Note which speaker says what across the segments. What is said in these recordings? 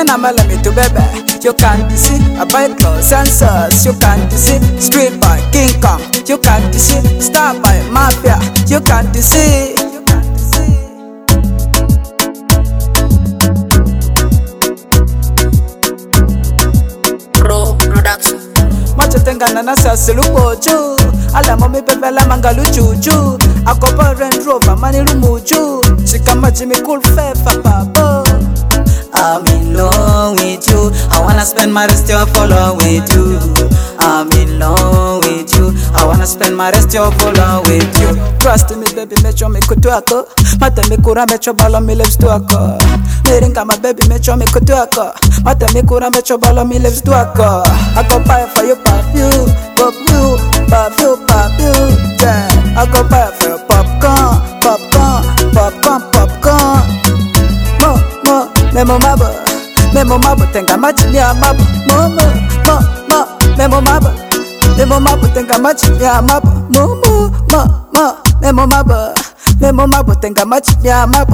Speaker 1: Let me to baby. You can't deceive. I buy clothes and sauce. You can't deceive. Street boy, King Kong. You can't deceive. Star boy, Mafia. You can't deceive. Tenga na sasa luboju ala mami pepe la mangalu juju akopa Range Rover mani lumuju shikama Jimmy Cool Fefa babo.
Speaker 2: I'm in love with you. I wanna spend my rest of all with you. I'm in love with you. I wanna spend my rest of all with you.
Speaker 1: Trust me baby, mecho me kutuako. Mata me kura mecho balo mi lips tuako. Meringa my baby, mecho me kutuako. Mata me kura mecho balo mi lips tuako. I go buy for you perfume, perfume, yeah. I go buy for your popcorn. Memo mabo, tenga machi ya mabo. Memo mabo, tenga machi ya mabo. Memo mabo, tenga machi ya mabo.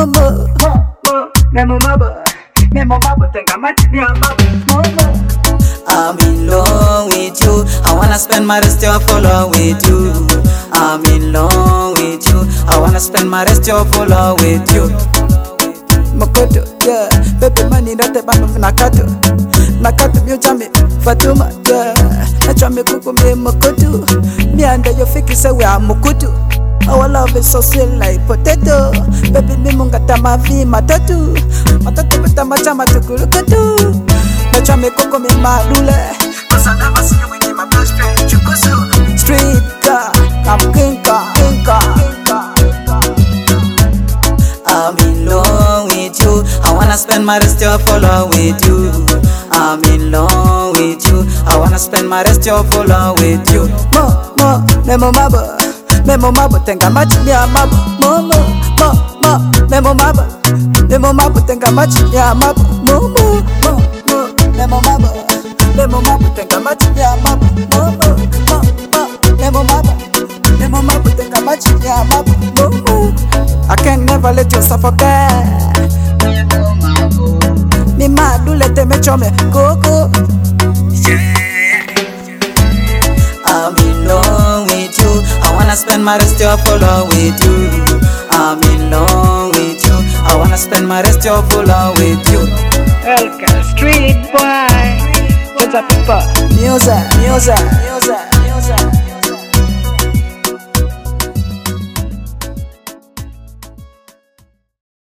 Speaker 1: Memo mabo, tenga machi ya mabo.
Speaker 2: I'm in love with you. I wanna spend my rest of all with you. I'm in love with you. I wanna spend my rest of all with you.
Speaker 1: Makoto, yeah. Baby money not the band of Nakato. Nakato miyojami Fatuma, yeah. Nachame kuku me makoto. Me and your fiki say we are mukutu. Our love is so sweet like potato. Baby me mungata mavi matatu. Matatu beta machama tukulukutu. Nachame kuku me madule. Cause I never see you with my best friend Chukusu. Street car, I'm King Kong.
Speaker 2: I'm in love with you. I wanna spend my rest of all with you. I'm in love with you. I wanna spend my rest of all with you.
Speaker 1: Memo mabo, tenga machi ya mabo. Memo mabo, tenga machi ya mabo. Memo mabo, tenga machi ya mabo. Memo mabo, tenga machi ya mabo. I can never let you suffocate. Me mad, do let them show me go.
Speaker 2: I'm in love with you. I wanna spend my rest of all with you. I'm in love with you. I wanna spend my rest of all with you.
Speaker 1: Elka Street Boy. What's up, people? Music.